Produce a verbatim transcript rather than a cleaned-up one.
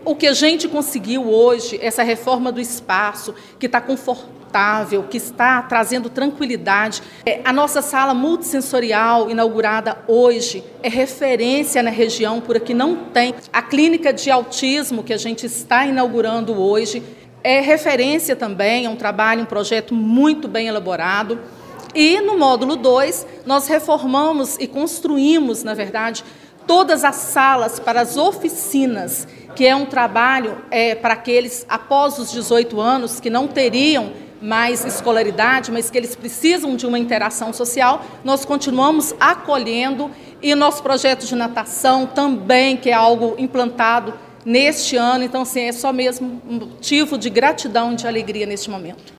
o que a gente conseguiu hoje, essa reforma do espaço, que está confortável, que está trazendo tranquilidade. A nossa sala multissensorial, inaugurada hoje, é referência na região, por aqui não tem. A clínica de autismo, que a gente está inaugurando hoje, é referência também, é um trabalho, um projeto muito bem elaborado. E no módulo dois, nós reformamos e construímos, na verdade, todas as salas para as oficinas, que é um trabalho é, para aqueles após os dezoito anos que não teriam mais escolaridade, mas que eles precisam de uma interação social. Nós continuamos acolhendo, e nosso projeto de natação também, que é algo implantado neste ano. Então, assim, é só mesmo um motivo de gratidão e de alegria neste momento.